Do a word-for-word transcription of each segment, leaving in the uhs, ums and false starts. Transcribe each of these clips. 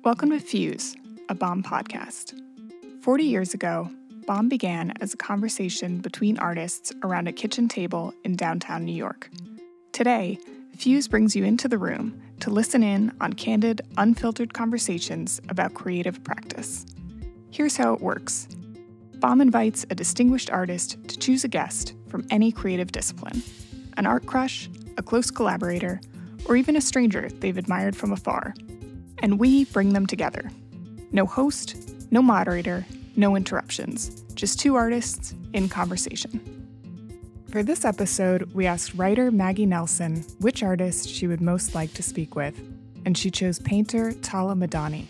Welcome to Fuse, a BOM podcast. Forty years ago, BOM began as a conversation between artists around a kitchen table in downtown New York. Today, Fuse brings you into the room to listen in on candid, unfiltered conversations about creative practice. Here's how it works. BOM invites a distinguished artist to choose a guest from any creative discipline, an art crush, a close collaborator, or even a stranger they've admired from afar. And we bring them together. No host, no moderator, no interruptions, just two artists in conversation. For this episode, we asked writer Maggie Nelson which artist she would most like to speak with, and she chose painter Tala Madani.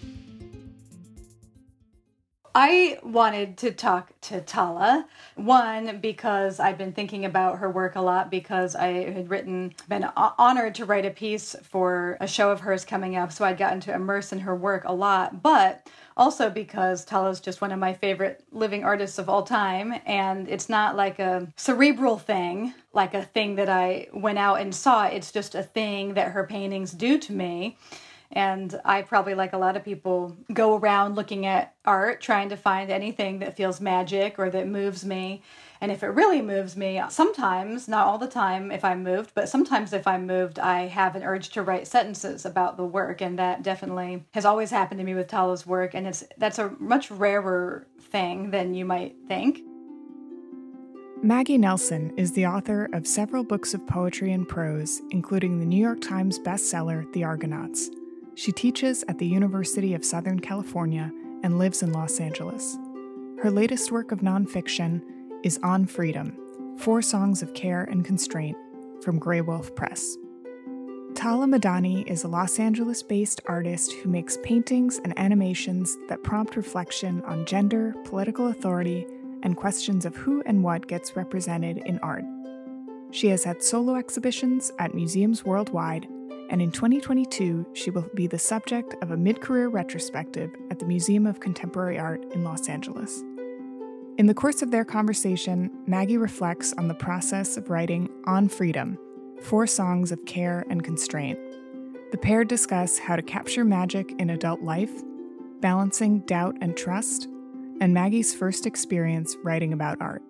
I wanted to talk to Tala, one, because I've been thinking about her work a lot because I had written, been honored to write a piece for a show of hers coming up, so I'd gotten to immerse in her work a lot, but also because Tala's just one of my favorite living artists of all time, and it's not like a cerebral thing, like a thing that I went out and saw, it's just a thing that her paintings do to me. And I probably, like a lot of people, go around looking at art, trying to find anything that feels magic or that moves me. And if it really moves me, sometimes, not all the time if I'm moved, but sometimes if I'm moved, I have an urge to write sentences about the work. And that definitely has always happened to me with Tala's work. And it's that's a much rarer thing than you might think. Maggie Nelson is the author of several books of poetry and prose, including the New York Times bestseller, The Argonauts. She teaches at the University of Southern California and lives in Los Angeles. Her latest work of nonfiction is On Freedom, Four Songs of Care and Constraint, from Grey Wolf Press. Tala Madani is a Los Angeles-based artist who makes paintings and animations that prompt reflection on gender, political authority, and questions of who and what gets represented in art. She has had solo exhibitions at museums worldwide, and in twenty twenty-two, she will be the subject of a mid-career retrospective at the Museum of Contemporary Art in Los Angeles. In the course of their conversation, Maggie reflects on the process of writing On Freedom, Four Songs of Care and Constraint. The pair discuss how to capture magic in adult life, balancing doubt and trust, and Maggie's first experience writing about art.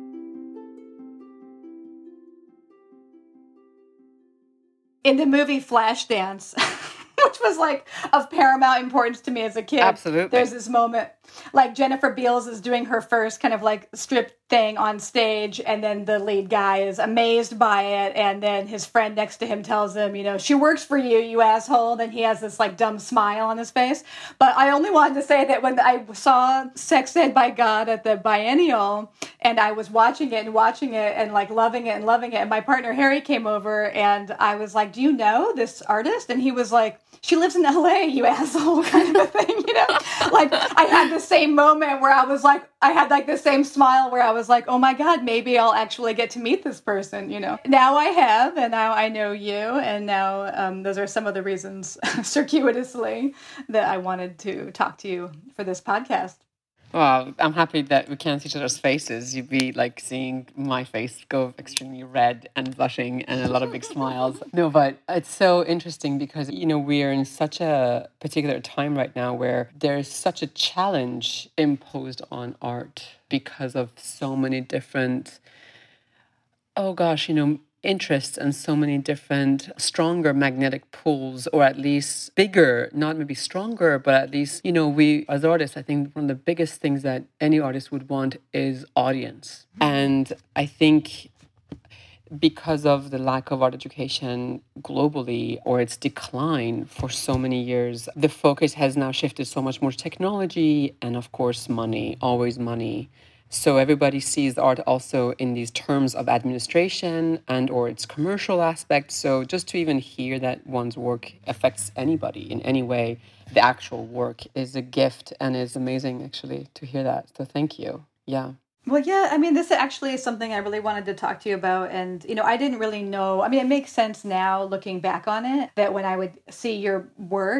In the movie Flashdance, which was like of paramount importance to me as a kid. Absolutely. There's this moment, like Jennifer Beals is doing her first kind of like strip thing on stage, and then the lead guy is amazed by it, and then his friend next to him tells him, you know, she works for you, you asshole, and he has this like dumb smile on his face. But I only wanted to say that when I saw Sex Ed by God at the Biennial, and I was watching it and watching it and like loving it and loving it, and my partner Harry came over, and I was like, do you know this artist? And he was like, she lives in L A, you asshole, kind of a thing, you know? Like, I had the same moment where I was like, I had like the same smile where I was like, oh my God, maybe I'll actually get to meet this person, you know? Now I have, and now I know you, and now um, those are some of the reasons, circuitously, that I wanted to talk to you for this podcast. Well, I'm happy that we can't see each other's faces. You'd be like seeing my face go extremely red and blushing and a lot of big smiles. No, but it's so interesting because, you know, we're in such a particular time right now where there's such a challenge imposed on art because of so many different, oh gosh, you know, interests and so many different stronger magnetic pulls, or at least bigger, not maybe stronger, but at least, you know, we as artists, I think one of the biggest things that any artist would want is audience. And I think because of the lack of art education globally, or its decline for so many years, the focus has now shifted so much more to technology and, of course, money, always money. So everybody sees art also in these terms of administration and or its commercial aspect. So just to even hear that one's work affects anybody in any way, the actual work is a gift, and is amazing actually to hear that. So thank you. Yeah. Well, yeah, I mean, this actually is something I really wanted to talk to you about. And, you know, I didn't really know. I mean, it makes sense now looking back on it that when I would see your work,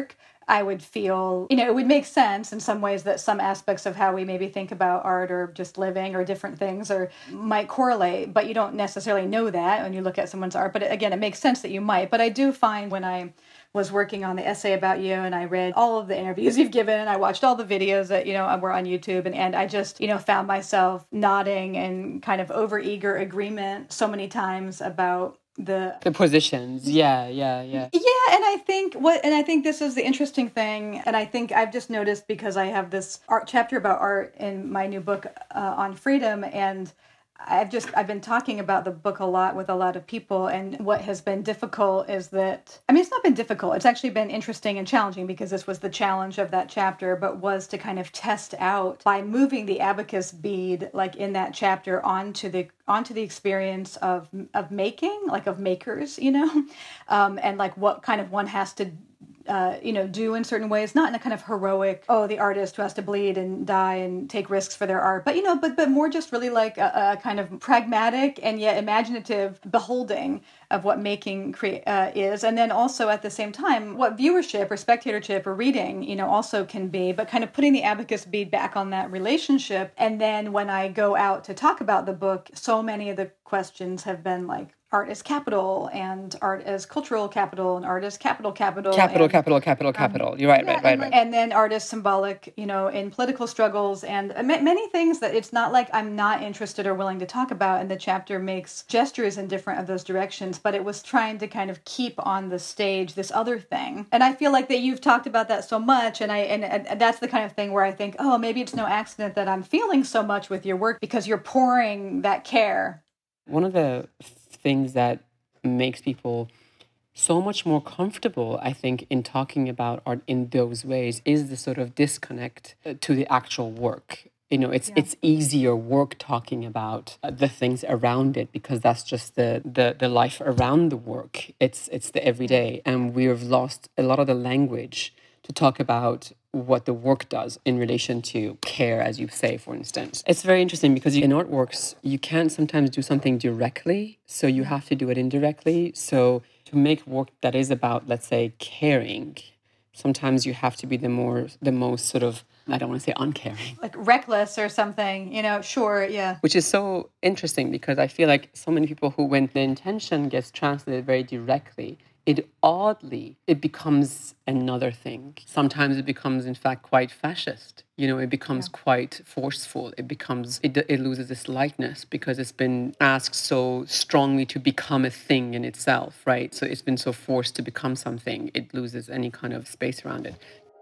I would feel, you know, it would make sense in some ways that some aspects of how we maybe think about art or just living or different things or might correlate, but you don't necessarily know that when you look at someone's art. But again, it makes sense that you might. But I do find when I was working on the essay about you and I read all of the interviews you've given, I watched all the videos that, you know, were on YouTube, and, and I just, you know, found myself nodding and kind of overeager agreement so many times about the the positions. Yeah, yeah, yeah. Yeah, and I think what and I think this is the interesting thing, and I think I've just noticed because I have this art chapter about art in my new book uh, on freedom, and I've just, I've been talking about the book a lot with a lot of people, and what has been difficult is that, I mean, it's not been difficult. It's actually been interesting and challenging because this was the challenge of that chapter, but was to kind of test out by moving the abacus bead, like in that chapter, onto the onto the experience of of making, like of makers, you know, um, and like what kind of one has to Uh, you know, do in certain ways, not in a kind of heroic, oh, the artist who has to bleed and die and take risks for their art, but, you know, but but more just really like a, a kind of pragmatic and yet imaginative beholding of what making crea- uh, is. And then also at the same time, what viewership or spectatorship or reading, you know, also can be, but kind of putting the abacus bead back on that relationship. And then when I go out to talk about the book, so many of the questions have been like, art as capital and art as cultural capital and art as capital capital. Capital, and, capital, capital, capital. Um, You're right, yeah, right, right, and, right. And then art as symbolic, you know, in political struggles and many things that it's not like I'm not interested or willing to talk about. And the chapter makes gestures in different of those directions, but it was trying to kind of keep on the stage this other thing. And I feel like that you've talked about that so much. And I and, and that's the kind of thing where I think, oh, maybe it's no accident that I'm feeling so much with your work because you're pouring that care. One of the things that makes people so much more comfortable, I think, in talking about art in those ways is the sort of disconnect to the actual work. You know, it's yeah. it's easier work talking about the things around it because that's just the, the the life around the work. It's it's the everyday, and we've lost a lot of the language to talk about what the work does in relation to care, as you say, for instance. It's very interesting because in artworks, you can't sometimes do something directly, so you have to do it indirectly. So to make work that is about, let's say, caring, sometimes you have to be the more, the most sort of, I don't want to say uncaring. Like reckless or something, you know, sure, yeah. Which is so interesting because I feel like so many people who, when the intention gets translated very directly, it oddly, it becomes another thing. Sometimes it becomes, in fact, quite fascist. You know, it becomes yeah. quite forceful. It becomes, it, it loses its lightness because it's been asked so strongly to become a thing in itself, right? So it's been so forced to become something. It loses any kind of space around it.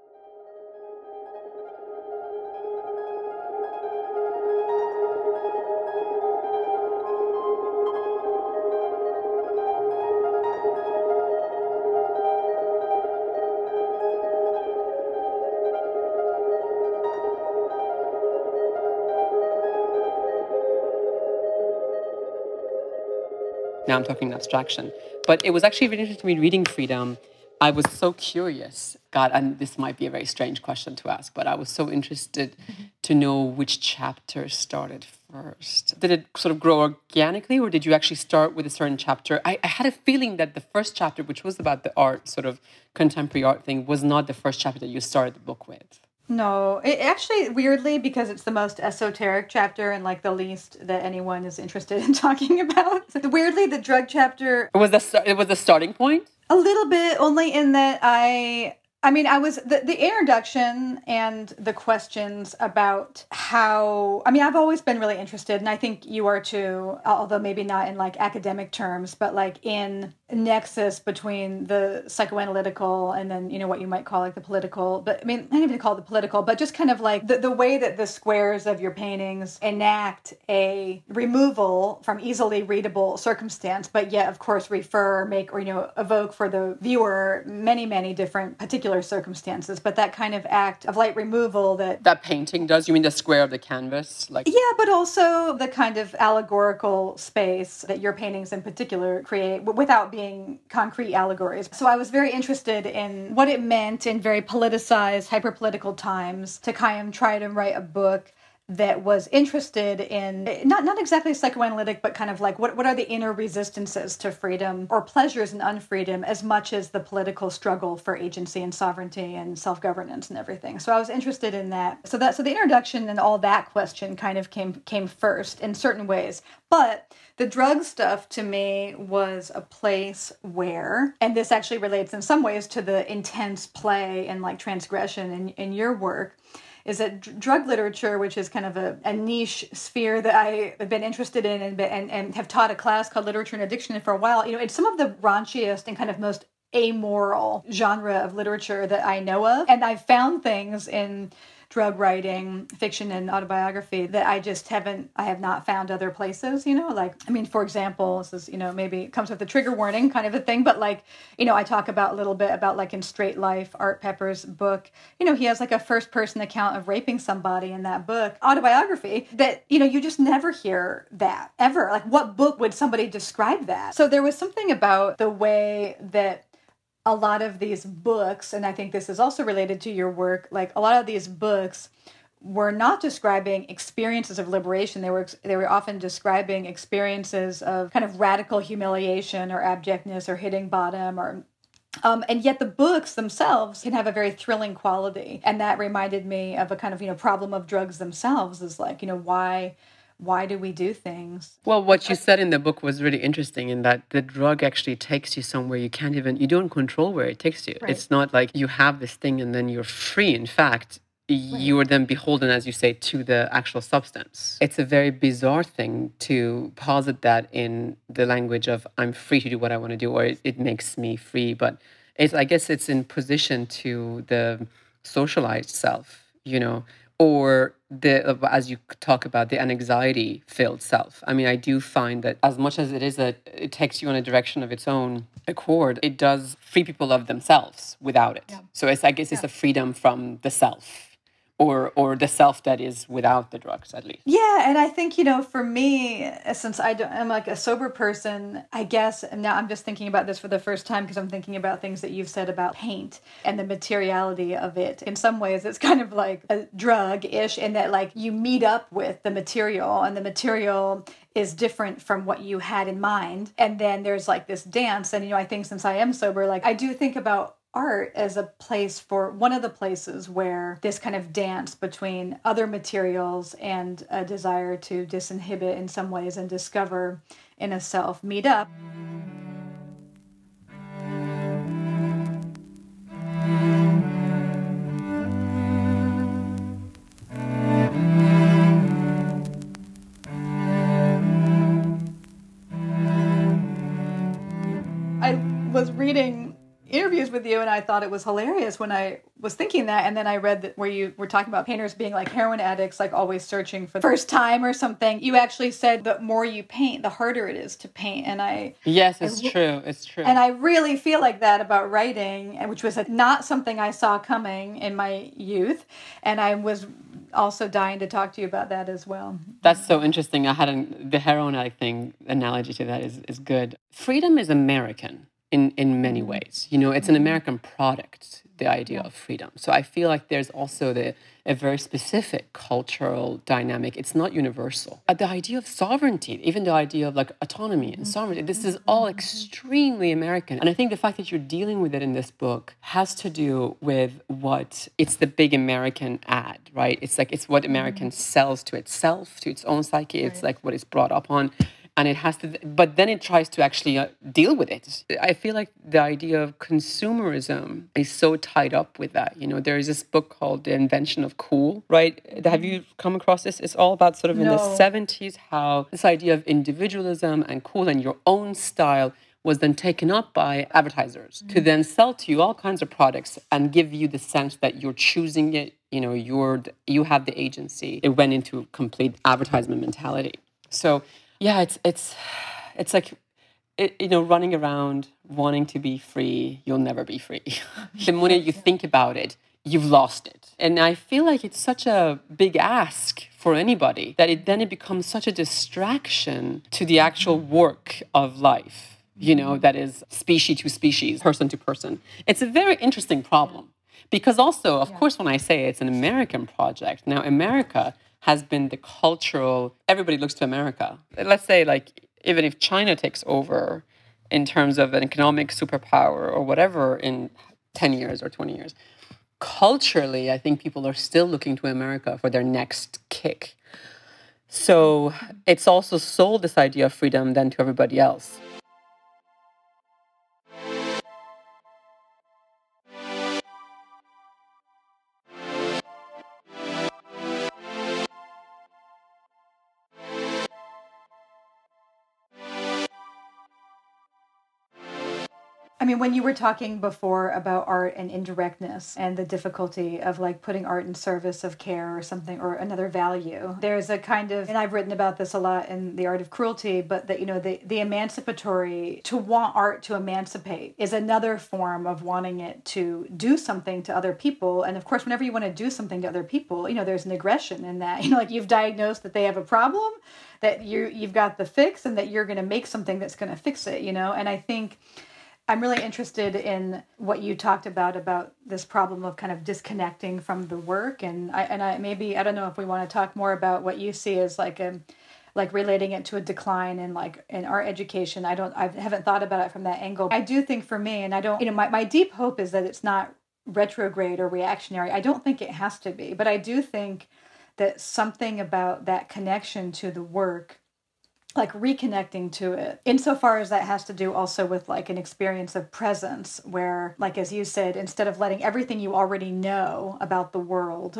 Now I'm talking abstraction. But it was actually really interesting to me reading Freedom. I was so curious, God, and this might be a very strange question to ask, but I was so interested to know which chapter started first. Did it sort of grow organically, or did you actually start with a certain chapter? I, I had a feeling that the first chapter, which was about the art, sort of contemporary art thing, was not the first chapter that you started the book with. No, it actually, weirdly, because it's the most esoteric chapter and like the least that anyone is interested in talking about. Weirdly, the drug chapter... It was the, it was the starting point? A little bit, only in that I... I mean, I was, the, the introduction and the questions about how, I mean, I've always been really interested, and I think you are too, although maybe not in like academic terms, but like in nexus between the psychoanalytical and then, you know, what you might call like the political, but I mean, I don't even call it the political, but just kind of like the, the way that the squares of your paintings enact a removal from easily readable circumstance, but yet, of course, refer, make, or, you know, evoke for the viewer many, many different particular circumstances, but that kind of act of light removal that... That painting does? You mean the square of the canvas? Like Yeah, but also the kind of allegorical space that your paintings in particular create without being concrete allegories. So I was very interested in what it meant in very politicized, hyper-political times to kind of try to write a book that was interested in not not exactly psychoanalytic, but kind of like what, what are the inner resistances to freedom or pleasures in unfreedom as much as the political struggle for agency and sovereignty and self-governance and everything. So I was interested in that. So that so the introduction and all that question kind of came came first in certain ways. But the drug stuff to me was a place where, and this actually relates in some ways to the intense play and like transgression in, in your work, is that d- drug literature, which is kind of a, a niche sphere that I have been interested in and, and and have taught a class called Literature and Addiction for a while, you know, it's some of the raunchiest and kind of most amoral genre of literature that I know of. And I've found things in drug writing, fiction, and autobiography that I just haven't, I have not found other places, you know, like, I mean, for example, this is, you know, maybe it comes with a trigger warning kind of a thing, but like, you know, I talk about a little bit about like in Straight Life, Art Pepper's book, you know, he has like a first person account of raping somebody in that book, autobiography, that, you know, you just never hear that ever. Like what book would somebody describe that? So there was something about the way that a lot of these books, and I think this is also related to your work, like a lot of these books were not describing experiences of liberation. They were they were often describing experiences of kind of radical humiliation or abjectness or hitting bottom or Um, and yet the books themselves can have a very thrilling quality. And that reminded me of a kind of, you know, problem of drugs themselves is like, you know, why why do we do things? Well, what you said in the book was really interesting in that the drug actually takes you somewhere you can't even, you don't control where it takes you. Right. It's not like you have this thing and then you're free. In fact, you are then beholden, as you say, to the actual substance. It's a very bizarre thing to posit that in the language of I'm free to do what I want to do, or it, it makes me free. But it's, I guess it's in position to the socialized self, you know, or the, as you talk about, the anxiety-filled self. I mean, I do find that as much as it is that it takes you in a direction of its own accord, it does free people of themselves without it. Yeah. So it's, I guess it's yeah. a freedom from the self. Or or the self that is without the drugs, at least. Yeah, and I think, you know, for me, since I don't, I'm like a sober person, I guess, and now I'm just thinking about this for the first time because I'm thinking about things that you've said about paint and the materiality of it. In some ways, it's kind of like a drug-ish in that, like, you meet up with the material, and the material is different from what you had in mind. And then there's, like, this dance, and, you know, I think since I am sober, like, I do think about art as a place for one of the places where this kind of dance between other materials and a desire to disinhibit in some ways and discover in a self meet up. I was reading interviews with you, and I thought it was hilarious when I was thinking that, and then I read that where you were talking about painters being like heroin addicts, like always searching for the first time or something. You actually said the more you paint, the harder it is to paint, and I yes, it's I, true, it's true, and I really feel like that about writing, which was not something I saw coming in my youth, and I was also dying to talk to you about that as well. That's so interesting. I had an, the heroin addict thing analogy to that is is good. Freedom is American. In, in many ways, you know, it's an American product, the idea of freedom. So I feel like there's also the a very specific cultural dynamic. It's not universal. Uh, the idea of sovereignty, even the idea of like autonomy and sovereignty, this is all extremely American. And I think the fact that you're dealing with it in this book has to do with what, it's the big American ad, right? It's like, it's what American sells to itself, to its own psyche. It's like what it's brought up on. And it has to, but then it tries to actually uh, deal with it. I feel like the idea of consumerism is so tied up with that. You know, there is this book called The Invention of Cool, right? Have you come across this? It's all about sort of in No. the seventies, how this idea of individualism and cool and your own style was then taken up by advertisers mm-hmm. to then sell to you all kinds of products and give you the sense that you're choosing it, you know, you're, you have the agency. It went into complete advertisement mentality. So, yeah, it's it's it's like, it, you know, running around wanting to be free, you'll never be free. The minute you think about it, you've lost it. And I feel like it's such a big ask for anybody that it then it becomes such a distraction to the actual work of life, you know, that is species to species, person to person. It's a very interesting problem because also, of yeah. course, when I say it's an American project, now America has been the cultural, everybody looks to America. Let's say, like, even if China takes over in terms of an economic superpower or whatever in ten years or twenty years, culturally, I think people are still looking to America for their next kick. So it's also sold this idea of freedom then to everybody else. I mean, when you were talking before about art and indirectness and the difficulty of like putting art in service of care or something or another value, there's a kind of, and I've written about this a lot in The Art of Cruelty, but that, you know, the, the emancipatory, to want art to emancipate is another form of wanting it to do something to other people. And of course, whenever you want to do something to other people, you know, there's an aggression in that, you know, like you've diagnosed that they have a problem, that you, you've got the fix and that you're going to make something that's going to fix it, you know? And I think I'm really interested in what you talked about, about this problem of kind of disconnecting from the work. And I, and I maybe, I don't know if we want to talk more about what you see as like a, like relating it to a decline in like in art education. I don't, I haven't thought about it from that angle. I do think for me, and I don't, you know, my, my deep hope is that it's not retrograde or reactionary. I don't think it has to be, but I do think that something about that connection to the work, like reconnecting to it, insofar as that has to do also with like an experience of presence where, like, as you said, instead of letting everything you already know about the world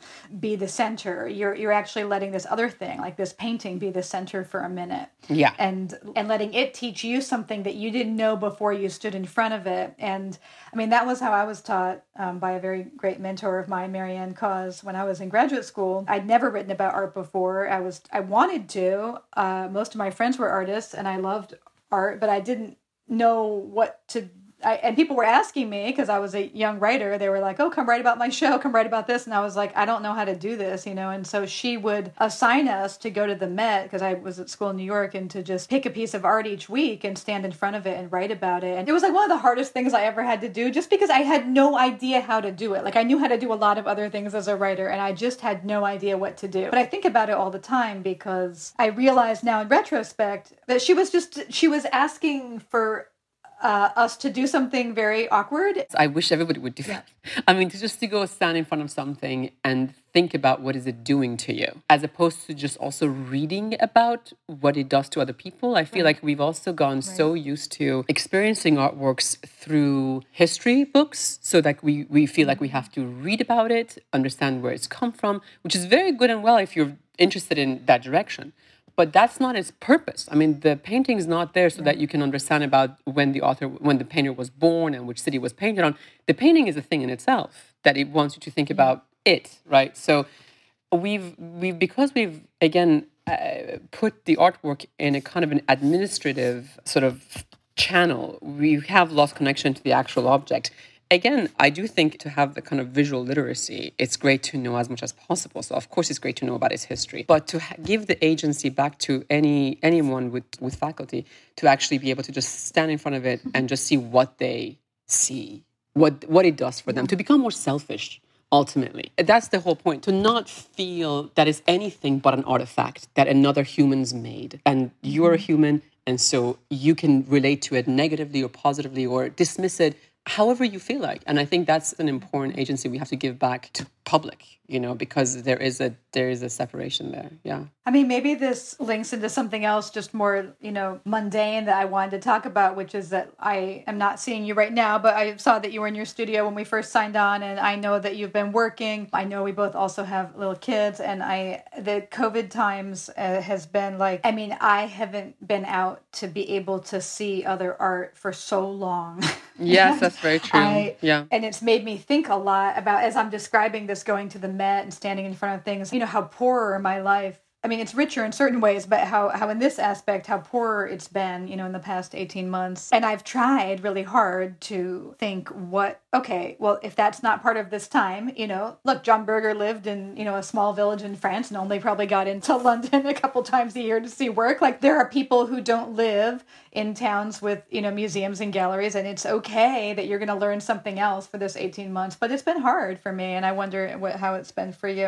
be the center, you're you're actually letting this other thing, like this painting, be the center for a minute. Yeah. And and letting it teach you something that you didn't know before you stood in front of it. And I mean, that was how I was taught um, by a very great mentor of mine, Marianne Cause, when I was in graduate school. I'd never written about art before. I was I wanted to. Uh, most of my friends were artists and I loved art, but I didn't know what to I, and people were asking me, because I was a young writer, they were like, oh, come write about my show, come write about this. And I was like, I don't know how to do this, you know. And so she would assign us to go to the Met, because I was at school in New York, and to just pick a piece of art each week and stand in front of it and write about it. And it was like one of the hardest things I ever had to do, just because I had no idea how to do it. Like, I knew how to do a lot of other things as a writer, and I just had no idea what to do. But I think about it all the time, because I realize now in retrospect that she was just, she was asking for Uh, us to do something very awkward. I wish everybody would do that. I mean, to just to go stand in front of something and think about what is it doing to you, as opposed to just also reading about what it does to other people. I feel right. like we've also gone right. so used to experiencing artworks through history books, so that we, we feel like we have to read about it, understand where it's come from, which is very good and well if you're interested in that direction. But that's not its purpose. I mean, the painting is not there so yeah. that you can understand about when the author, when the painter was born and which city was painted on. The painting is a thing in itself, that it wants you to think about it, right? So we've, we've because we've, again, uh, put the artwork in a kind of an administrative sort of channel, we have lost connection to the actual object. Again, I do think to have the kind of visual literacy, it's great to know as much as possible. So of course it's great to know about its history, but to ha- give the agency back to any anyone with, with faculty to actually be able to just stand in front of it and just see what they see, what what it does for them, to become more selfish, ultimately. That's the whole point, to not feel that it's anything but an artifact that another human's made. And you're a human, and so you can relate to it negatively or positively or dismiss it however you feel like. And I think that's an important agency we have to give back to public, you know, because there is a there is a separation there. Yeah. I mean, maybe this links into something else just more, you know, mundane that I wanted to talk about, which is that I am not seeing you right now, but I saw that you were in your studio when we first signed on, and I know that you've been working. I know we both also have little kids, and I the COVID times uh, has been like, I mean, I haven't been out to be able to see other art for so long. Yes, that's very true. I, yeah. And it's made me think a lot about, as I'm describing this, going to the Met and standing in front of things, you know, how poorer my life, I mean, it's richer in certain ways, but how, how in this aspect, how poorer it's been, you know, in the past eighteen months. And I've tried really hard to think what, okay, well, if that's not part of this time, you know, look, John Berger lived in, you know, a small village in France and only probably got into London a couple times a year to see work. Like, there are people who don't live in towns with, you know, museums and galleries, and it's okay that you're going to learn something else for this eighteen months. But it's been hard for me, and I wonder what, how it's been for you.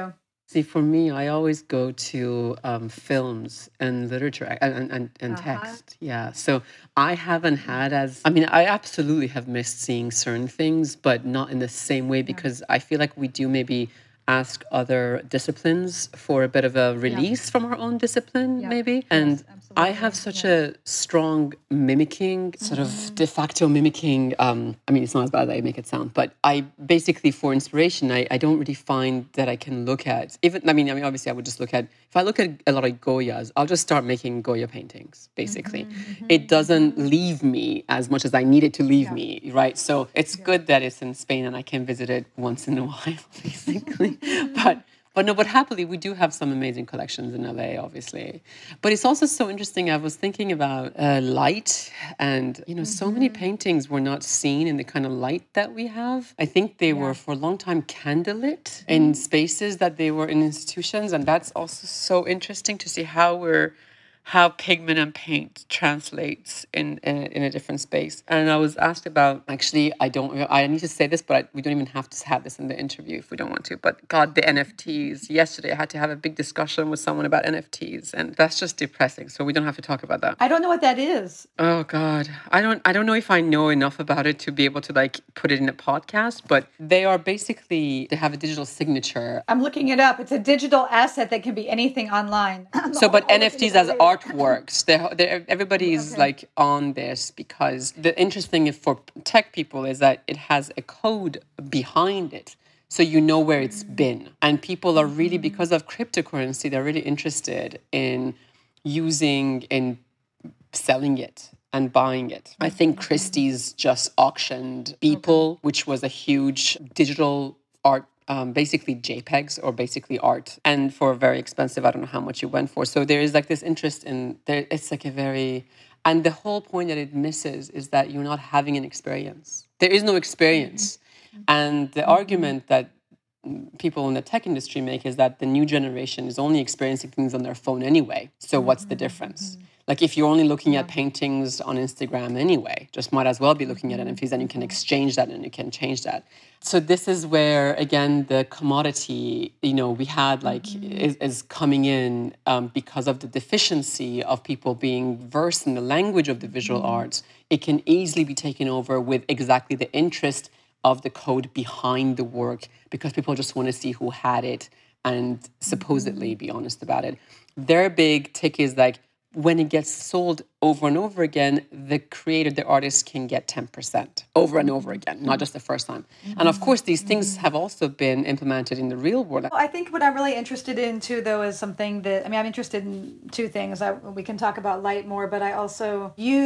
See, for me, I always go to um, films and literature and, and, and, and Uh-huh. text. Yeah. So I haven't had as, I mean, I absolutely have missed seeing certain things, but not in the same way because I feel like we do maybe ask other disciplines for a bit of a release from our own discipline, maybe. And I have such a strong mimicking, sort of de facto mimicking. Um, I mean, it's not as bad as I make it sound, but I basically, for inspiration, I, I don't really find that I can look at, even, I mean, I mean, obviously I would just look at, if I look at a lot of Goyas, I'll just start making Goya paintings, basically. Mm-hmm. It doesn't leave me as much as I need it to leave yeah. me, right? So it's yeah. good that it's in Spain and I can visit it once in a while, basically. but But no, but happily, we do have some amazing collections in L A, obviously. But it's also so interesting. I was thinking about uh, light and, you know, mm-hmm. so many paintings were not seen in the kind of light that we have. I think they yeah. were for a long time candlelit mm-hmm. in spaces that they were in institutions. And that's also so interesting to see how we're how pigment and paint translates in, in, in a different space. And I was asked about, actually, I don't, I need to say this, but I, we don't even have to have this in the interview if we don't want to, but God, the N F Ts. Yesterday, I had to have a big discussion with someone about N F Ts, and that's just depressing. So we don't have to talk about that. I don't know what that is. Oh God. I don't, I don't know if I know enough about it to be able to like put it in a podcast, but they are basically, they have a digital signature. I'm looking it up. It's a digital asset that can be anything online. So, but N F Ts as art artworks. They're, they're, everybody's okay. like on this because the interesting thing for tech people is that it has a code behind it. So you know where it's been. And people are really, because of cryptocurrency, they're really interested in using, in selling it and buying it. I think Christie's just auctioned Beeple, okay. which was a huge digital art Um, basically JPEGs or basically art, and for very expensive, I don't know how much it went for. So there is like this interest in there. It's like a very, and the whole point that it misses is that you're not having an experience. There is no experience. Mm-hmm. And the mm-hmm. argument that people in the tech industry make is that the new generation is only experiencing things on their phone anyway. So mm-hmm. what's the difference? Mm-hmm. Like if you're only looking yeah. at paintings on Instagram anyway, just might as well be looking at N F Ts and you can exchange that and you can change that. So this is where, again, the commodity, you know, we had like mm-hmm. is, is coming in um, because of the deficiency of people being versed in the language of the visual mm-hmm. arts. It can easily be taken over with exactly the interest of the code behind the work because people just want to see who had it and supposedly be honest about it. Their big tick is like, when it gets sold over and over again, the creator, the artist can get ten percent over and over again, not just the first time. Mm-hmm. And of course, these things have also been implemented in the real world. I think what I'm really interested in too, though, is something that, I mean, I'm interested in two things. I, we can talk about light more, but I also, you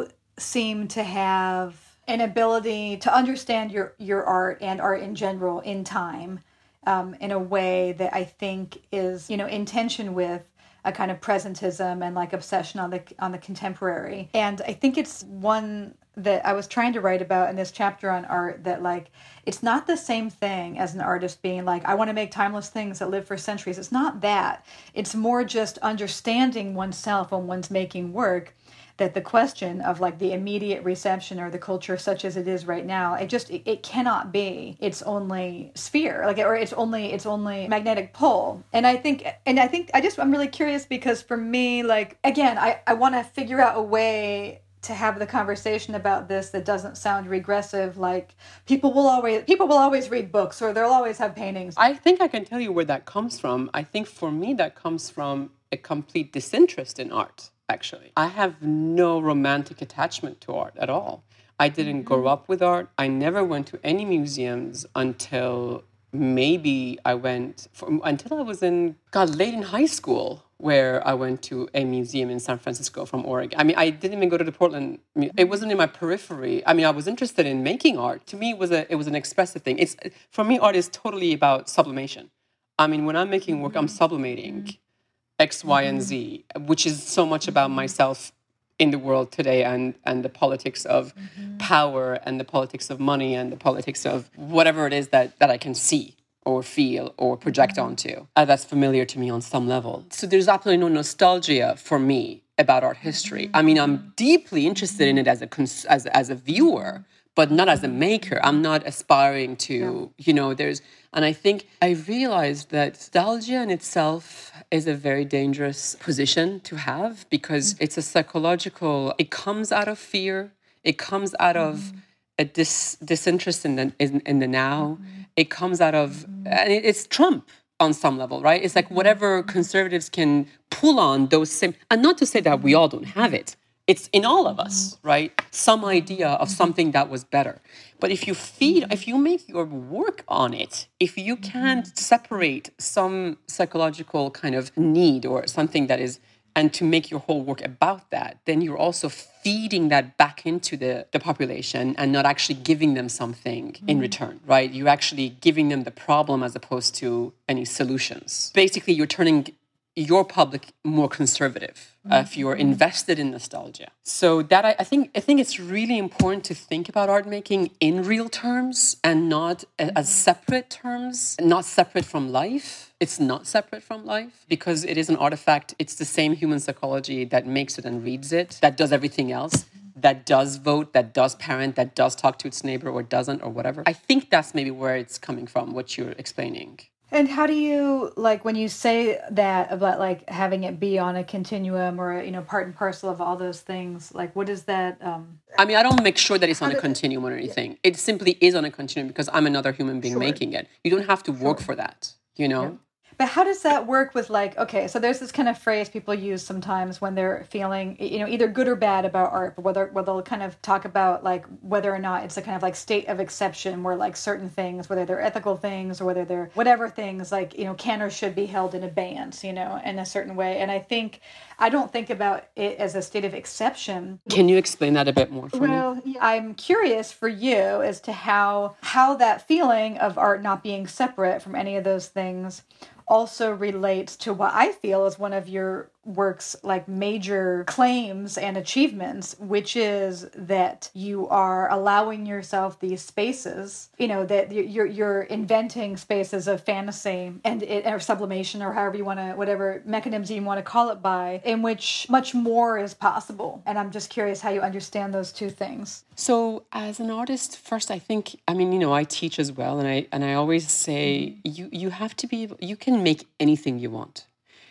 seem to have an ability to understand your, your art and art in general in time um, in a way that I think is, you know, in tension with a kind of presentism and like obsession on the on the contemporary. And I think it's one that I was trying to write about in this chapter on art, that like it's not the same thing as an artist being like, I want to make timeless things that live for centuries. It's not that. It's more just understanding oneself when one's making work, that the question of like the immediate reception or the culture such as it is right now, it just it, it cannot be its only sphere, like or it's only it's only magnetic pull. And I think and I think I just I'm really curious because for me, like again, I, I want to figure out a way to have the conversation about this that doesn't sound regressive, like people will always people will always read books or they'll always have paintings. I think I can tell you where that comes from. I think for me that comes from a complete disinterest in art. Actually, I have no romantic attachment to art at all. I didn't mm-hmm. grow up with art. I never went to any museums until maybe I went for, until I was in God late in high school, where I went to a museum in San Francisco from Oregon. I mean, I didn't even go to the Portland. It wasn't in my periphery. I mean, I was interested in making art. To me, it was a it was an expressive thing. It's for me, art is totally about sublimation. I mean, when I'm making work, I'm sublimating X, Y, and Z, which is so much about myself in the world today and, and the politics of mm-hmm. power and the politics of money and the politics of whatever it is that, that I can see or feel or project mm-hmm. onto. Uh, that's familiar to me on some level. So there's absolutely no nostalgia for me about art history. Mm-hmm. I mean, I'm deeply interested in it as a, cons- as, as a viewer, but not as a maker. I'm not aspiring to, yeah. you know, there's, and I think I realized that nostalgia in itself is a very dangerous position to have because mm-hmm. it's a psychological, it comes out of fear. It comes out of mm-hmm. a dis, disinterest in the, in, in the now. Mm-hmm. It comes out of, mm-hmm. and it, it's Trump on some level, right? It's like whatever conservatives can pull on those same, and not to say that we all don't have it. It's in all of us, right? Some idea of something that was better. But if you feed, if you make your work on it, if you can't separate some psychological kind of need or something that is, and to make your whole work about that, then you're also feeding that back into the, the population and not actually giving them something mm. in return, right? You're actually giving them the problem as opposed to any solutions. Basically, you're turning your public more conservative uh, if you're invested in nostalgia. So that I, I think I think it's really important to think about art making in real terms and not a, as separate terms, not separate from life. It's not separate from life because it is an artifact. It's the same human psychology that makes it and reads it, that does everything else, that does vote, that does parent, that does talk to its neighbor or doesn't or whatever. I think that's maybe where it's coming from, what you're explaining. And how do you, like, when you say that about, like, having it be on a continuum or, you know, part and parcel of all those things, like, what is that? Um... I mean, I don't make sure that it's on a continuum or anything. Yeah. It simply is on a continuum because I'm another human being sure. making it. You don't have to work sure. for that, you know? Yeah. But how does that work with, like, okay, so there's this kind of phrase people use sometimes when they're feeling, you know, either good or bad about art, but whether, where they'll kind of talk about, like, whether or not it's a kind of, like, state of exception where, like, certain things, whether they're ethical things or whether they're whatever things, like, you know, can or should be held in abeyance, you know, in a certain way. And I think, I don't think about it as a state of exception. Can you explain that a bit more for well, me? Well, I'm curious for you as to how how that feeling of art not being separate from any of those things also relates to what I feel is one of your work's like major claims and achievements, which is that you are allowing yourself these spaces, you know, that you're you're inventing spaces of fantasy and it, or sublimation or however you want to, whatever mechanisms you want to call it by, in which much more is possible. And I'm just curious how you understand those two things. So as an artist, first, I think, I mean, you know, I teach as well. And I and I always say, mm-hmm. you, you have to be, you can make anything you want.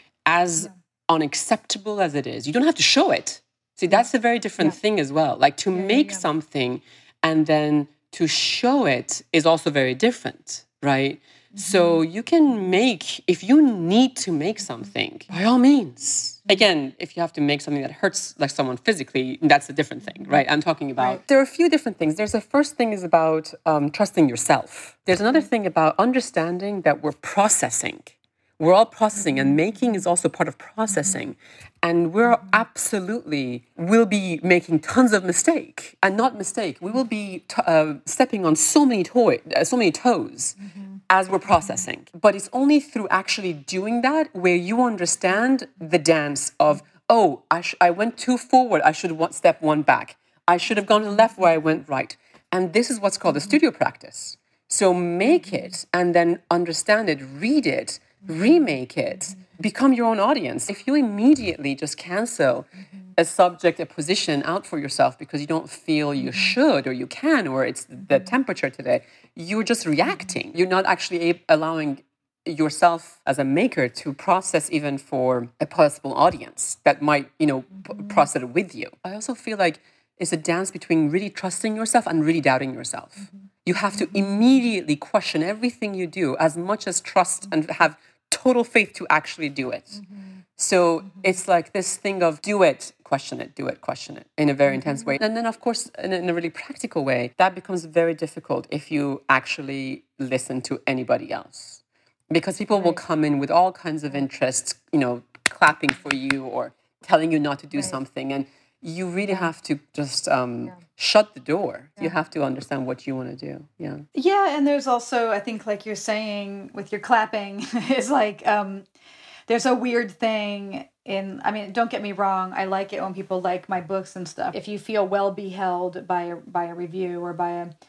As yeah. unacceptable as it is, you don't have to show it. See, that's a very different yeah. thing as well. Like to yeah, make yeah. something and then to show it is also very different, right? Mm-hmm. So you can make, if you need to make something, by all means. Again, if you have to make something that hurts like someone physically, that's a different thing, right? I'm talking about, right. There are a few different things. There's the first thing is about um, trusting yourself. There's another thing about understanding that we're processing. We're all processing, and making is also part of processing. And we're absolutely, will be making tons of mistake, and not mistake. We will be t- uh, stepping on so many, toy, uh, so many toes mm-hmm. as we're processing. But it's only through actually doing that where you understand the dance of, oh, I, sh- I went too forward. I should have step one back. I should have gone to the left where I went right. And this is what's called a studio practice. So make it and then understand it, read it, remake it, become your own audience. If you immediately just cancel a subject, a position out for yourself because you don't feel you should or you can, or it's the temperature today, you're just reacting. You're not actually allowing yourself as a maker to process even for a possible audience that might, you know, p- process it with you. I also feel like it's a dance between really trusting yourself and really doubting yourself. Mm-hmm. You have to immediately question everything you do as much as trust and have total faith to actually do it. Mm-hmm. So mm-hmm. it's like this thing of do it, question it, do it, question it in a very mm-hmm. intense way. And then, of course, in a, in a really practical way, that becomes very difficult if you actually listen to anybody else. Because people right. will come in with all kinds of interests, you know, clapping for you or telling you not to do right. something. And you really have to just um, yeah. shut the door. Yeah. You have to understand what you want to do. Yeah. Yeah, and there's also, I think, like you're saying with your clapping, is like um, there's a weird thing in, I mean, don't get me wrong, I like it when people like my books and stuff. If you feel well beheld by a, by a review or by a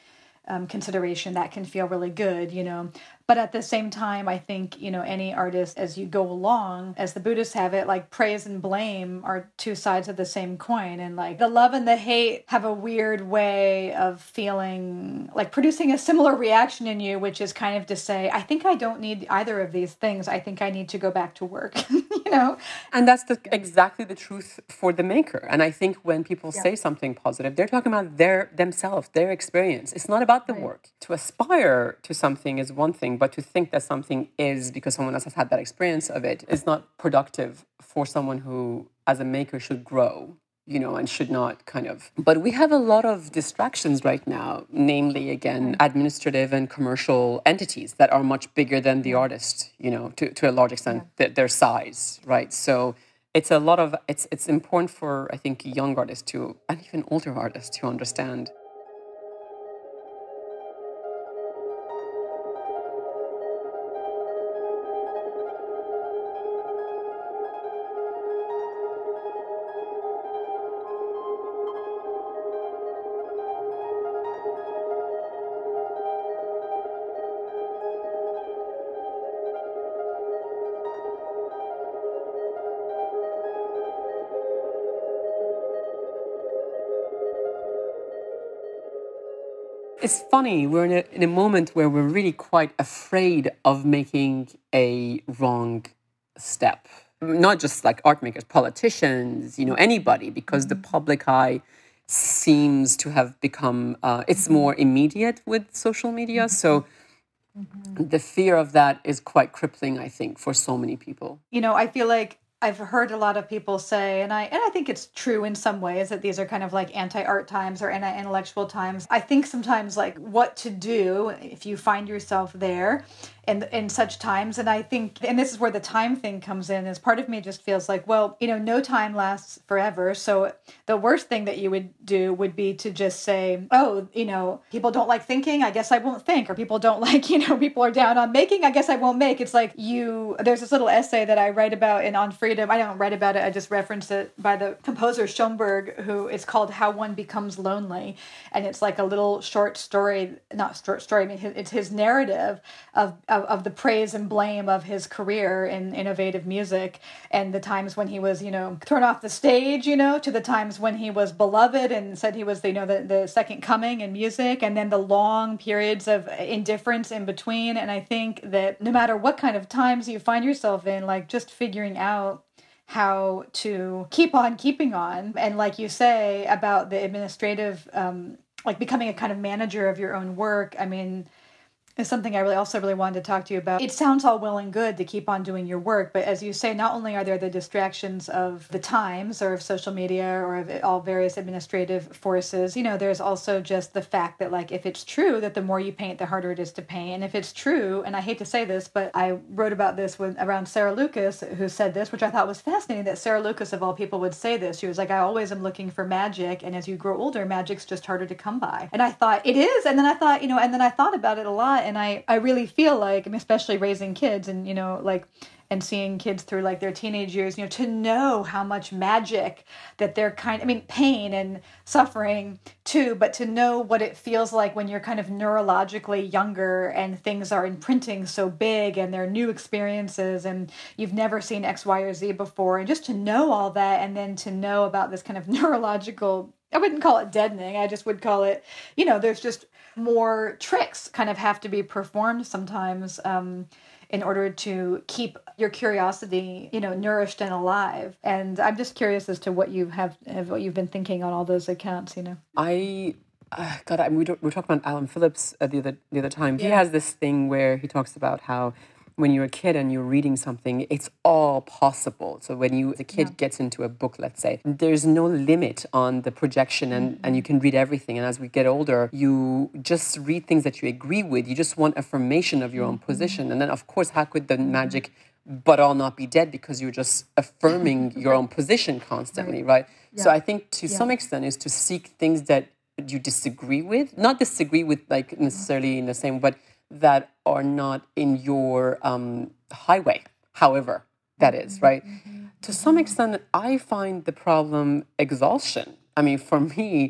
um, consideration, that can feel really good, you know. But at the same time, I think, you know, any artist, as you go along, as the Buddhists have it, like praise and blame are two sides of the same coin. And like the love and the hate have a weird way of feeling, like producing a similar reaction in you, which is kind of to say, I think I don't need either of these things. I think I need to go back to work, you know? And that's the, exactly the truth for the maker. And I think when people Yeah. say something positive, they're talking about their themselves, their experience. It's not about the Right. work. To aspire to something is one thing, but to think that something is because someone else has had that experience of it is not productive for someone who, as a maker, should grow, you know, and should not kind of. But we have a lot of distractions right now, namely, again, administrative and commercial entities that are much bigger than the artist, you know, to, to a large extent, th- their size, right? So it's a lot of, it's, it's important for, I think, young artists to, and even older artists to understand. It's funny, we're in a, in a moment where we're really quite afraid of making a wrong step. Not just like art makers, politicians, you know, anybody, because the public eye seems to have become, uh, it's more immediate with social media. So the fear of that is quite crippling, I think, for so many people. You know, I feel like I've heard a lot of people say, and I and I think it's true in some ways, that these are kind of like anti-art times or anti-intellectual times. I think sometimes like what to do if you find yourself there in in such times. And I think, and this is where the time thing comes in, is part of me just feels like, well, you know, no time lasts forever. So the worst thing that you would do would be to just say, oh, you know, people don't like thinking, I guess I won't think. Or people don't like, you know, people are down on making, I guess I won't make. It's like you, there's this little essay that I write about in On Freedom. I don't write about it, I just reference it, by the composer Schoenberg, who it's called How One Becomes Lonely. And it's like a little short story, not short story, I mean, it's his narrative of, of, of the praise and blame of his career in innovative music, and the times when he was, you know, thrown off the stage, you know, to the times when he was beloved and said he was, you know, the, the second coming in music, and then the long periods of indifference in between. And I think that no matter what kind of times you find yourself in, like just figuring out how to keep on keeping on. And like you say about the administrative, um, like becoming a kind of manager of your own work, I mean, is something I really also really wanted to talk to you about. It sounds all well and good to keep on doing your work, but as you say, not only are there the distractions of the times or of social media or of all various administrative forces, you know, there's also just the fact that, like, if it's true that the more you paint, the harder it is to paint. And if it's true, and I hate to say this, but I wrote about this with around Sarah Lucas, who said this, which I thought was fascinating, that Sarah Lucas, of all people, would say this. She was like, I always am looking for magic, and as you grow older, magic's just harder to come by. And I thought, it is. And then I thought, you know, and then I thought about it a lot. And I, I really feel like, I mean, especially raising kids and, you know, like, and seeing kids through like their teenage years, you know, to know how much magic that they're kind, I mean, pain and suffering too, but to know what it feels like when you're kind of neurologically younger and things are imprinting so big and they're new experiences and you've never seen X, Y, or Z before. And just to know all that, and then to know about this kind of neurological, I wouldn't call it deadening, I just would call it, you know, there's just more tricks kind of have to be performed sometimes um, in order to keep your curiosity, you know, nourished and alive. And I'm just curious as to what you have, have what you've been thinking on all those accounts, you know. I, uh, God, I, we, we were talking about Alan Phillips uh, the other the other time. He Yeah. has this thing where he talks about how when you're a kid and you're reading something, it's all possible. So when you, the kid Yeah. gets into a book, let's say, there's no limit on the projection and, Mm-hmm. and you can read everything. And as we get older, you just read things that you agree with. You just want affirmation of your own position. And then, of course, how could the magic but all not be dead, because you're just affirming your own position constantly, right? So Yeah. I think to Yeah. some extent is to seek things that you disagree with, not disagree with like necessarily in the same, but that are not in your um, highway, however that is, right? To some extent, I find the problem exhaustion. I mean, for me,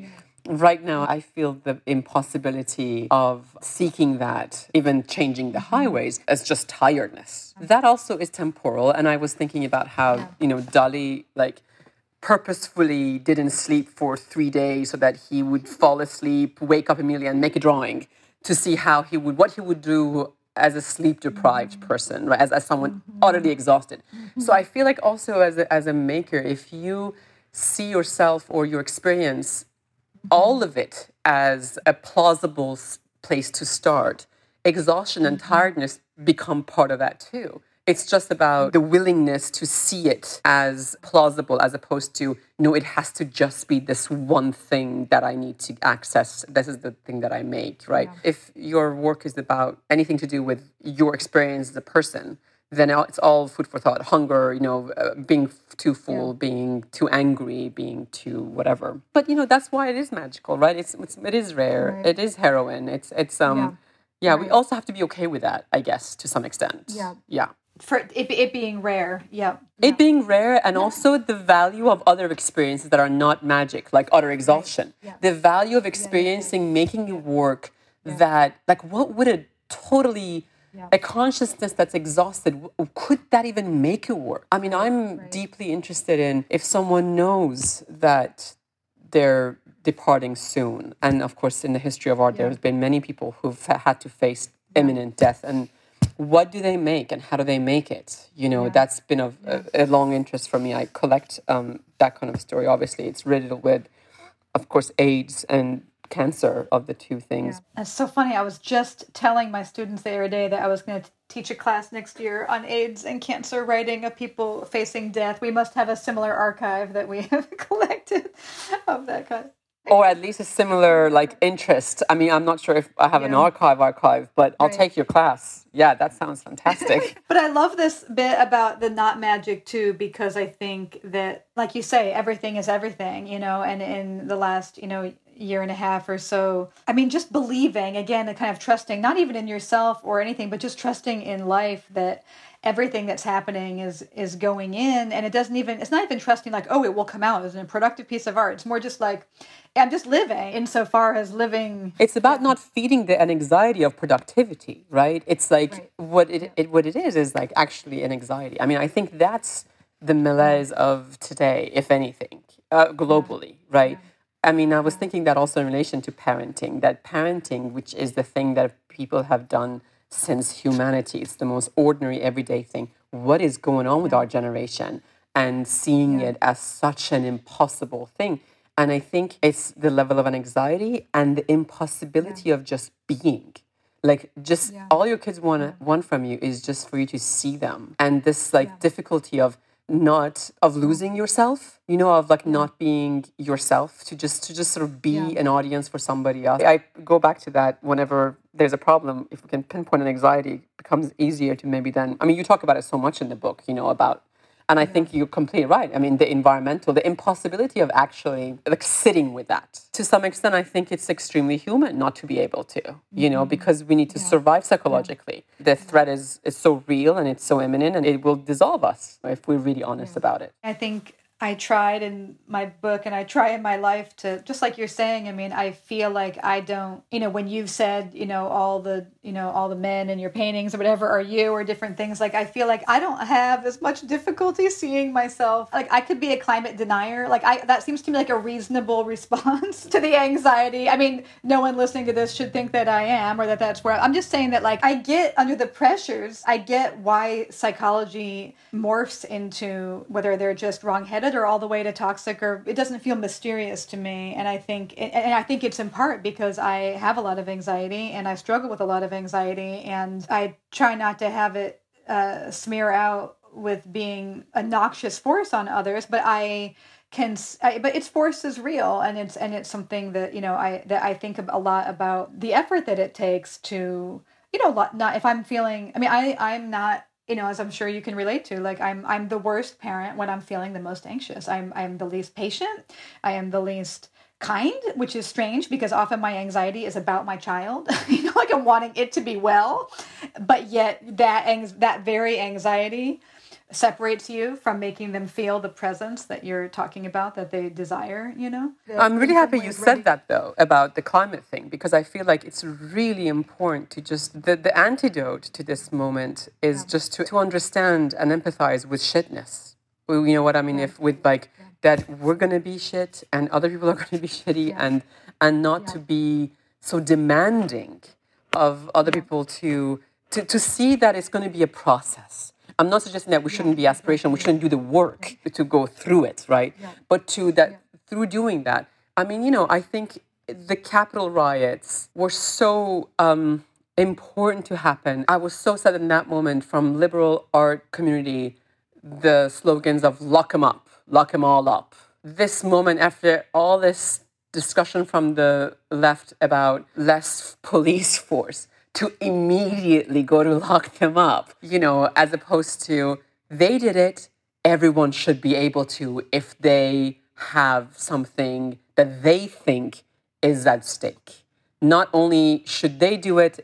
right now I feel the impossibility of seeking that, even changing the highways, as just tiredness. That also is temporal. And I was thinking about how, yeah. you know, Dali, like, purposefully didn't sleep for three days so that he would fall asleep, wake up immediately and make a drawing to see how he would, what he would do as a sleep-deprived mm-hmm. person, right? As, as someone mm-hmm. utterly exhausted. Mm-hmm. So I feel like also as a, as a maker, if you see yourself or your experience, mm-hmm. all of it as a plausible place to start, exhaustion mm-hmm. and tiredness become part of that too. It's just about the willingness to see it as plausible as opposed to, no, it has to just be this one thing that I need to access. This is the thing that I make, right? Yeah. If your work is about anything to do with your experience as a person, then it's all food for thought. Hunger, you know, uh, being too full, yeah. being too angry, being too whatever. But, you know, that's why it is magical, right? It's, it's it is rare. Right. It is heroin. It's, it's um, yeah, yeah right. we also have to be okay with that, I guess, to some extent. Yeah. Yeah. For it, it being rare, yeah. It being rare, and yeah. also the value of other experiences that are not magic, like utter exhaustion. Right. Yeah. The value of experiencing, yeah, yeah, yeah. making yeah. work yeah. that, like, what would a totally, yeah. a consciousness that's exhausted, could that even make it work? I mean, I'm right. deeply interested in if someone knows that they're departing soon. And of course, in the history of art, yeah. there's been many people who've had to face yeah. imminent death. And what do they make and how do they make it? You know, yeah. that's been a, yeah. a, a long interest for me. I collect um, that kind of story. Obviously, it's riddled with, of course, AIDS and cancer of the two things. Yeah. It's so funny. I was just telling my students the other day that I was going to teach a class next year on AIDS and cancer writing of people facing death. We must have a similar archive that we have collected of that kind. Or at least a similar, like, interest. I mean, I'm not sure if I have yeah. an archive archive, but I'll right. take your class. Yeah, that sounds fantastic. But I love this bit about the not magic, too, because I think that, like you say, everything is everything, you know, and in the last, you know, year and a half or so, I mean, just believing, again, and kind of trusting, not even in yourself or anything, but just trusting in life that everything that's happening is is going in, and it doesn't even, it's not even trusting like, oh, it will come out as a productive piece of art. It's more just like, I'm just living insofar as living. It's about not feeding the an anxiety of productivity, right? It's like right. what it, it what it is is like actually an anxiety. I mean, I think that's the malaise of today, if anything, uh, globally, yeah. right? Yeah. I mean, I was thinking that also in relation to parenting, that parenting, which is the thing that people have done since humanity, it's the most ordinary, everyday thing. What is going on with our generation? And seeing yeah. it as such an impossible thing. And I think it's the level of an anxiety and the impossibility yeah. of just being. Like, just yeah. all your kids want yeah. want from you is just for you to see them. And this, like, yeah. difficulty of not, of losing yourself, you know, of, like, yeah. not being yourself, to just, to just sort of be yeah. an audience for somebody else. I go back to that whenever there's a problem, if we can pinpoint an anxiety, it becomes easier to maybe then, I mean, you talk about it so much in the book, you know, about, and I yeah. think you're completely right. I mean, the environmental, the impossibility of actually, like, sitting with that. To some extent, I think it's extremely human not to be able to, you know, mm-hmm. because we need to yeah. survive psychologically. Yeah. The threat is, is so real and it's so imminent, and it will dissolve us if we're really honest yeah. about it. I think I tried in my book, and I try in my life to, just like you're saying, I mean, I feel like I don't, you know, when you've said, you know, all the, you know, all the men in your paintings or whatever are you, or different things, like, I feel like I don't have as much difficulty seeing myself. Like, I could be a climate denier. Like, I, that seems to me like a reasonable response to the anxiety. I mean, no one listening to this should think that I am, or that that's where, I'm just saying that, like, I get under the pressures, I get why psychology morphs into, whether they're just wrong-headed or all the way to toxic, or it doesn't feel mysterious to me. And I think, and I think it's in part because I have a lot of anxiety, and I struggle with a lot of anxiety, and I try not to have it uh, smear out with being a noxious force on others, but I can, I, but its force is real, and it's, and it's something that, you know, I, that I think a lot about the effort that it takes to, you know, not, if I'm feeling, I mean, I, I'm not, you know, as I'm sure you can relate to, like, I'm I'm the worst parent when I'm feeling the most anxious. I'm I'm the least patient. I am the least kind, which is strange because often my anxiety is about my child. You know, like, I'm wanting it to be well, but yet that ang- that very anxiety separates you from making them feel the presence that you're talking about, that they desire, you know? I'm really happy you said that, though, about the climate thing, because I feel like it's really important to just, the, the antidote to this moment is yeah. just to, to understand and empathize with shitness. You know what I mean? Yeah. If with like, yeah. that we're going to be shit and other people are going to be shitty yeah. and, and not yeah. to be so demanding of other yeah. people to, to, to see that it's going to be a process. I'm not suggesting that we shouldn't be aspirational, we shouldn't do the work to go through it, right? But to that, through doing that, I mean, you know, I think the Capitol riots were so um, important to happen. I was so sad in that moment from liberal art community, the slogans of lock 'em up, lock 'em all up. This moment after all this discussion from the left about less police force, to immediately go to lock them up, you know, as opposed to they did it, everyone should be able to if they have something that they think is at stake. Not only should they do it,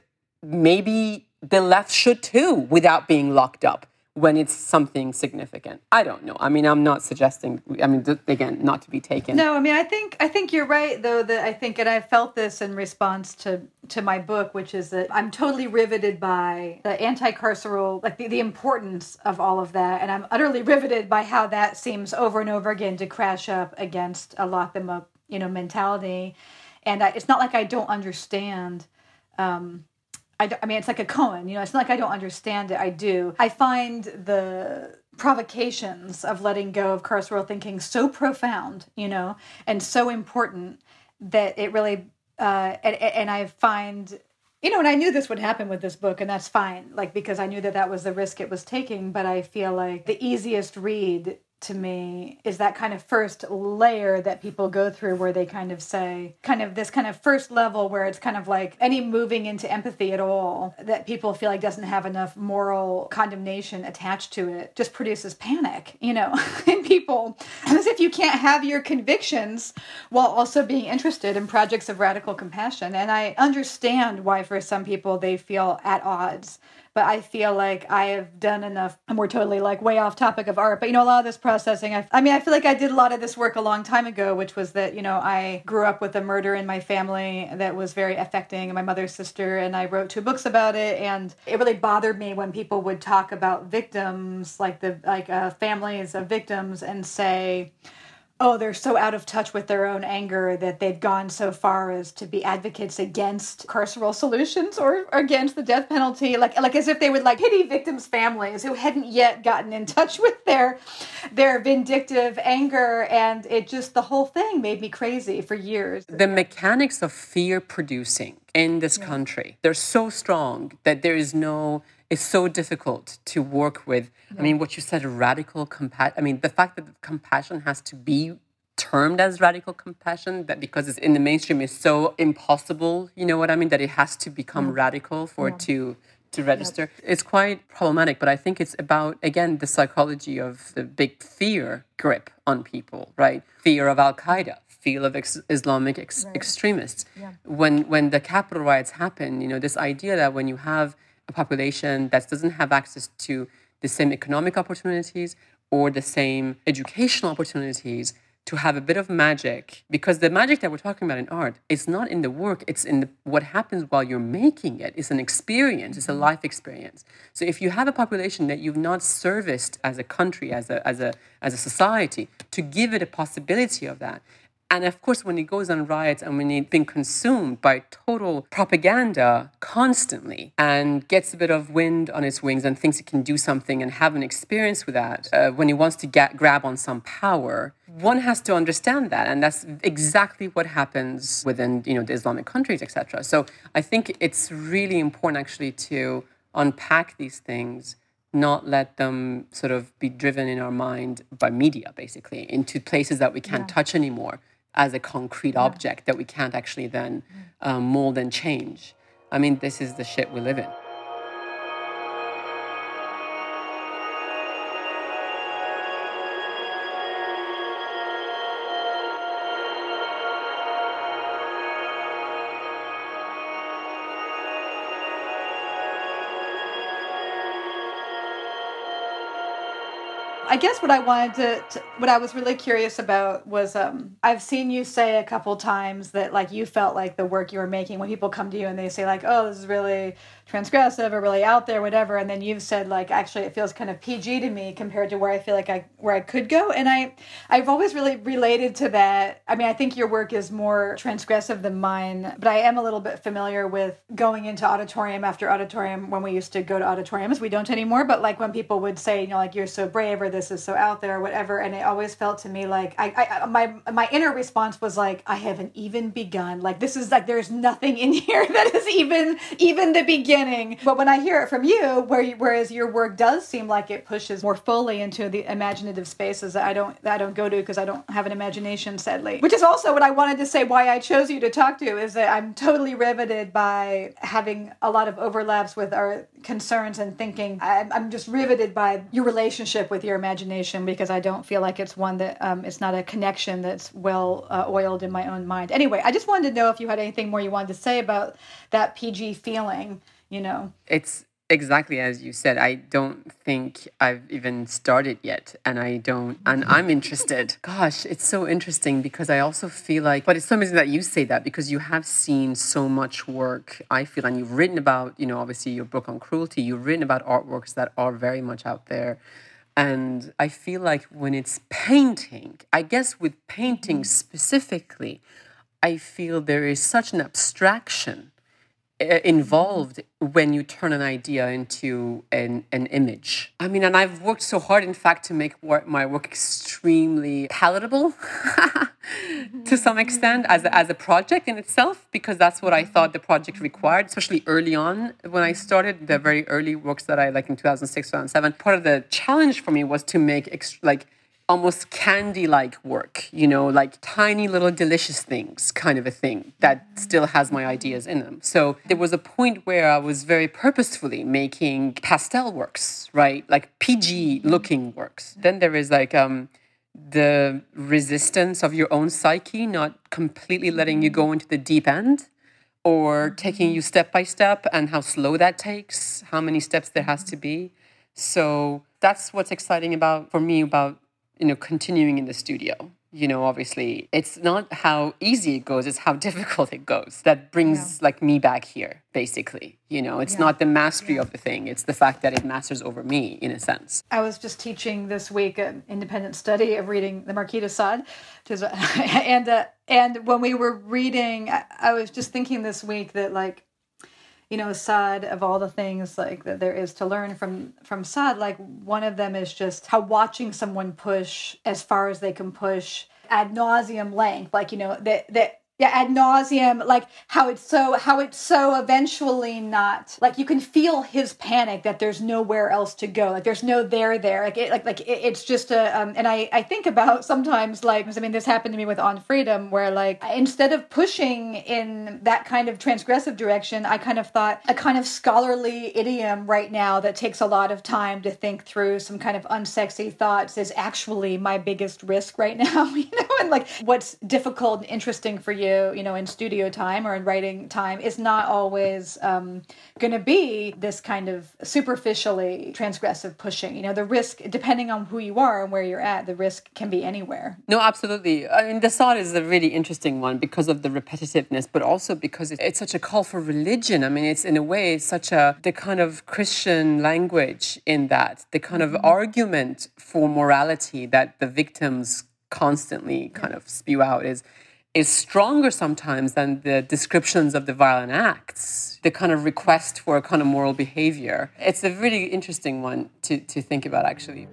maybe the left should too, without being locked up when it's something significant. I don't know. I mean, I'm not suggesting, I mean, th- again, not to be taken. No, I mean, I think I think you're right, though, that I think, and I felt this in response to, to my book, which is that I'm totally riveted by the anti-carceral, like the, the importance of all of that. And I'm utterly riveted by how that seems over and over again to crash up against a lock them up, you know, mentality. And I, it's not like I don't understand um, I, I mean, it's like a koan, you know, it's not like I don't understand it. I do. I find the provocations of letting go of carceral thinking so profound, you know, and so important that it really, uh, and, and I find, you know, and I knew this would happen with this book, and that's fine, like, because I knew that that was the risk it was taking, but I feel like the easiest read to me is that kind of first layer that people go through where they kind of say, kind of this kind of first level where it's kind of like any moving into empathy at all that people feel like doesn't have enough moral condemnation attached to it just produces panic, you know, in people. As if you can't have your convictions while also being interested in projects of radical compassion. And I understand why for some people they feel at odds. But I feel like I have done enough, and we're totally like way off topic of art, but you know, a lot of this processing, I, I mean, I feel like I did a lot of this work a long time ago, which was that, you know, I grew up with a murder in my family that was very affecting, my mother's sister, and I wrote two books about it, and it really bothered me when people would talk about victims, like the like uh, families of victims, and say, oh, they're so out of touch with their own anger that they've gone so far as to be advocates against carceral solutions or against the death penalty, like like as if they would like pity victims' families who hadn't yet gotten in touch with their their vindictive anger, and it just, the whole thing made me crazy for years. The mechanics of fear producing in this yeah. country, they're so strong that there is no, it's so difficult to work with. Yeah. I mean, what you said, radical compassion. I mean, the fact that compassion has to be termed as radical compassion, that because it's in the mainstream is so impossible, you know what I mean, that it has to become yeah. radical for yeah. it to to register. Yep. It's quite problematic, but I think it's about, again, the psychology of the big fear grip on people, right? Fear of Al-Qaeda, fear of ex- Islamic ex- right. extremists. Yeah. When when the Capitol riots happen, you know, this idea that when you have a population that doesn't have access to the same economic opportunities or the same educational opportunities, to have a bit of magic, because the magic that we're talking about in art is not in the work, it's in the, what happens while you're making it. It's an experience, it's a life experience. So if you have a population that you've not serviced as a country, as a, as a, as a society, to give it a possibility of that. And of course, when it goes on riots and when it's been consumed by total propaganda constantly and gets a bit of wind on its wings and thinks it can do something and have an experience with that, uh, when it wants to get, grab on some power, one has to understand that. And that's exactly what happens within, you know, the Islamic countries, et cetera. So I think it's really important actually to unpack these things, not let them sort of be driven in our mind by media, basically, into places that we can't yeah. touch anymore, as a concrete yeah. object that we can't actually then um, mold and change. I mean, this is the shit we live in. I guess what I wanted to, to, what I was really curious about was, um, I've seen you say a couple times that like you felt like the work you were making, when people come to you and they say like, oh, this is really transgressive or really out there, whatever. And then you've said like, actually, it feels kind of P G to me compared to where I feel like I, where I could go. And I, I've always really related to that. I mean, I think your work is more transgressive than mine, but I am a little bit familiar with going into auditorium after auditorium when we used to go to auditoriums. We don't anymore, but like when people would say, you know, like, you're so brave, or this is so out there, or whatever. And it always felt to me like, I, I my, my inner response was like, I haven't even begun. Like, this is like, there's nothing in here that is even, even the beginning. But when I hear it from you, where you, whereas your work does seem like it pushes more fully into the imaginative spaces that I don't that I don't go to because I don't have an imagination, sadly. Which is also what I wanted to say why I chose you to talk to, is that I'm totally riveted by having a lot of overlaps with our concerns and thinking. I'm, I'm just riveted by your relationship with your imagination, because I don't feel like it's one that um, it's not a connection that's well uh, oiled in my own mind. Anyway, I just wanted to know if you had anything more you wanted to say about that P G feeling. You know, it's exactly as you said. I don't think I've even started yet, and I don't, and I'm interested. Gosh, it's so interesting, because I also feel like, but it's so amazing that you say that, because you have seen so much work, I feel, and you've written about, you know, obviously your book on cruelty, you've written about artworks that are very much out there. And I feel like when it's painting, I guess with painting specifically, I feel there is such an abstraction involved when you turn an idea into an, an image. I mean, and I've worked so hard, in fact, to make work, my work extremely palatable to some extent as a, as a project in itself, because that's what I thought the project required, especially early on when I started, the very early works that I like in two thousand six, two thousand seven. Part of the challenge for me was to make ext- like almost candy-like work, you know, like tiny little delicious things kind of a thing that still has my ideas in them. So there was a point where I was very purposefully making pastel works, right? Like P G-looking works. Then there is like um, the resistance of your own psyche, not completely letting you go into the deep end, or taking you step by step, and how slow that takes, how many steps there has to be. So that's what's exciting about, for me, about you know, continuing in the studio. You know, obviously, it's not how easy it goes, it's how difficult it goes. That brings, yeah. like, me back here, basically. You know, it's yeah. not the mastery yeah. of the thing, it's the fact that it masters over me, in a sense. I was just teaching this week an independent study of reading the Marquis de Sade. And, uh, and when we were reading, I, I was just thinking this week that, like, you know, Sade, of all the things like that there is to learn from from Sade, like one of them is just how watching someone push as far as they can push ad nauseum length, like, you know, that that yeah, ad nauseum, like how it's so, how it's so eventually not, like you can feel his panic that there's nowhere else to go. Like there's no there there. Like it, like, like it, it's just a, um, and I, I think about sometimes like, I mean, this happened to me with On Freedom, where like, instead of pushing in that kind of transgressive direction, I kind of thought a kind of scholarly idiom right now that takes a lot of time to think through some kind of unsexy thoughts is actually my biggest risk right now, you know, and like what's difficult and interesting for you, you know, in studio time or in writing time is not always um, going to be this kind of superficially transgressive pushing. You know, the risk, depending on who you are and where you're at, the risk can be anywhere. No, absolutely. I mean, the Sade is a really interesting one because of the repetitiveness, but also because it's such a call for religion. I mean, it's in a way, it's such a, the kind of Christian language in that, the kind of mm-hmm. argument for morality that the victims constantly kind yeah. of spew out is is stronger sometimes than the descriptions of the violent acts, the kind of request for a kind of moral behavior. It's a really interesting one to, to think about, actually.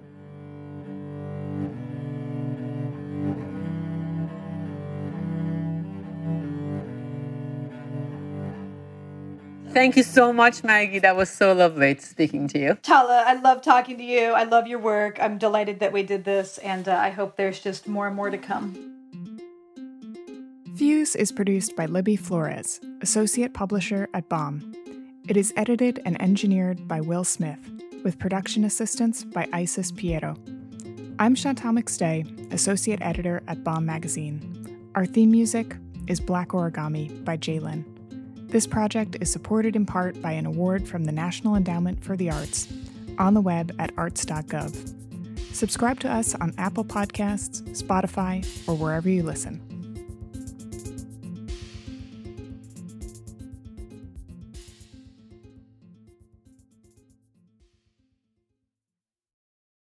Thank you so much, Maggie. That was so lovely speaking to you. Tala, I love talking to you. I love your work. I'm delighted that we did this, and uh, I hope there's just more and more to come. Fuse is produced by Libby Flores, associate publisher at Bomb. It is edited and engineered by Will Smith, with production assistance by Isis Piero. I'm Chantal McStay, associate editor at Bomb Magazine. Our theme music is Black Origami by Jalen. This project is supported in part by an award from the National Endowment for the Arts, on the web at arts dot gov. Subscribe to us on Apple Podcasts, Spotify, or wherever you listen.